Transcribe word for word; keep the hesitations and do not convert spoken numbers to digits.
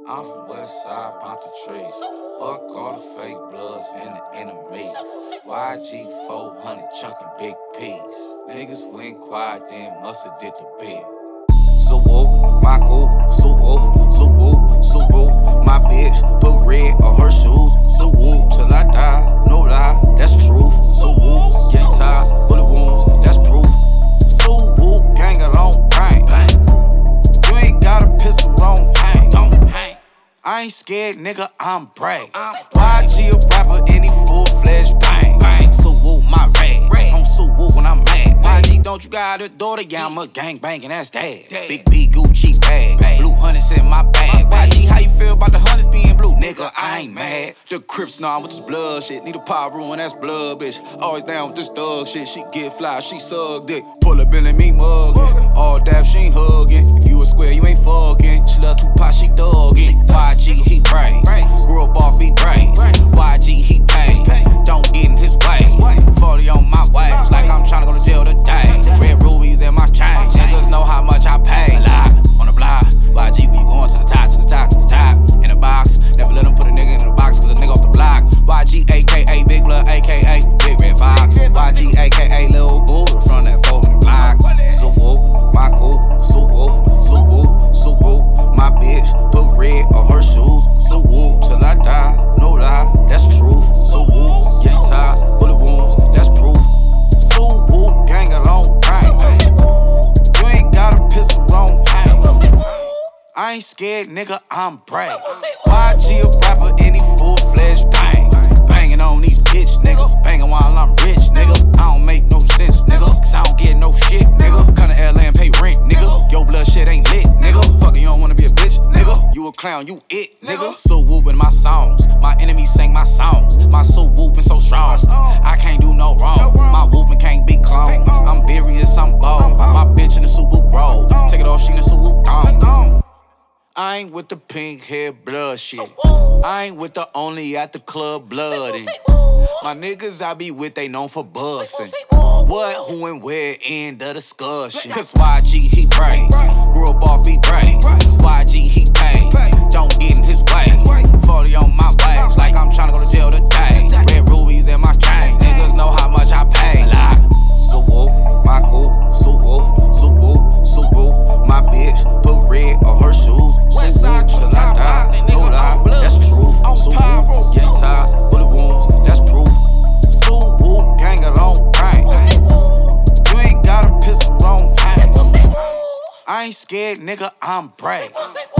I'm from West Side, Ponte Fuck all the fake bloods and the enemies. Y G four hundred chunkin' big P's. Niggas went quiet, then musta did the bid. Suwoo, my cool, suwoo, suwoo, suwoo. My bitch put red on her shoes. Suwoo, till I die, no lie, that's truth. Suwoo, getting ties, bullet wounds, that's proof. Suwoo, gang along, bang, bang. You ain't got a pistol on, hang, don't hang. I ain't scared, nigga, I'm brave. Y G a rapper, any full-fledged bang, bang. Suwoo, my rag, I'm Suwoo when I'm mad. Y G, don't you got a daughter? Yeah, I'm a gang bangin', that's dad. Big B Gucci bag, blue hundreds in my bag. Y G, how you feel about the hundreds being blue? Nigga, I ain't mad. The Crips, nah, with this blood shit. Need a power room, that's blood, bitch. Always down with this thug shit. She get fly, she suck dick. Pull up in me muggin'. All dap, she ain't huggin'. If you a square, you ain't fuckin'. She love Tupac, she thuggin'. Y G, he praise. Grew up off, be praised. Y G, he paid. Don't get in his way. forty on my waist, like I'm tryna go to jail today. Red rubies in my chain. Niggas know how much I pay. Live on the block. Y G, we going to the top, to the top, to the top. In the box. Never let them put a nigga in the box, cause a nigga off the block. Y G, A K A Big Blood, A K A Big Red Fox. Y G, A K A Lil Bull from that four in the block. Suwoo, my cool, Suwoo, Suwoo, Suwoo. My bitch put red on her shoes. Suwoo, till I die, no lie, that's truth. Suwoo, getting ties, bullet wounds, that's proof. Suwoo, gang along, bang, bang. You ain't got a pistol on, hang. I ain't scared, nigga, I'm brave. Y G a rapper, any full-fledged bang. Banging on these bitch niggas, banging while I'm rich, nigga. I don't make no sense, nigga, cause I don't get no shit, nigga. Come to L A and pay rent, nigga. Your blood shit ain't lit, nigga. Fuck it, you don't wanna be a bitch, nigga. You a clown, you it, nigga. So whoopin' my songs, my enemies sing my songs. My soul whoopin' so strong, I can't do no wrong. My whoopin' can't be cloned. I'm serious, I'm bold. My bitch in the suit whoop roll. Take it off, she in the suit whoop thong. I ain't with the pink hair blood shit. I ain't with the only at the club bloody. My niggas I be with, they known for bussin'. What, who, and where, end of discussion. Cause Y G, he praise. Grew up off, be praised. Y G, he paid. Don't get in his way. forty on my waist, like I'm tryna go to jail today. Red rubies in my chain. Niggas know how much I pay. Like, Suwoo, my cool, Suwoo, Suwoo, Suwoo. My bitch put red on her shoes. Suwoo, till I die, no lie, that's truth. Suwoo, getting ties, bullet wounds, that's proof. Suwoo, gang along, bang. You ain't got a pistol on, hang. I ain't scared, nigga, I'm brave.